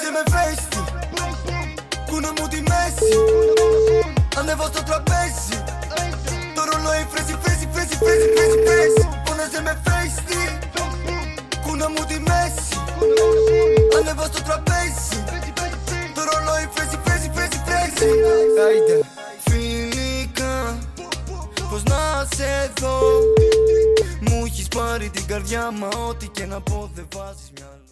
με φέστη, κούνε μου τη μέση. Ανέβω στο τραπέζι, το ρολόι φρέσει, φρέσει, φρέσει, φρέσει, φρέσει, φρέσει. Πόνεζε με φέστη, κούνε μου τη μέση. Ανέβω στο τραπέζι, το ρολόι φρέσει, φρέσει, φρέσει, φρέσει. Φιλικά, πώς να σε δω. Μου έχεις πάρει την καρδιά, μα ό,τι και να πω δεν βάζεις μυαλό.